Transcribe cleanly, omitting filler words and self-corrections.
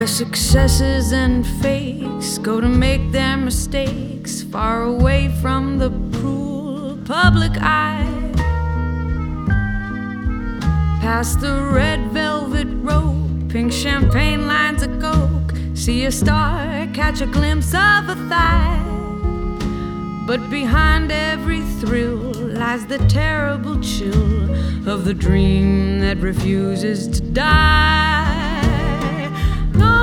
Successes and fakes go to make their mistakes far away from the cruel public eye. Past the red velvet rope, pink champagne lines of coke, see a star, catch a glimpse of a thigh. But behind every thrill lies the terrible chill of the dream that refuses to die.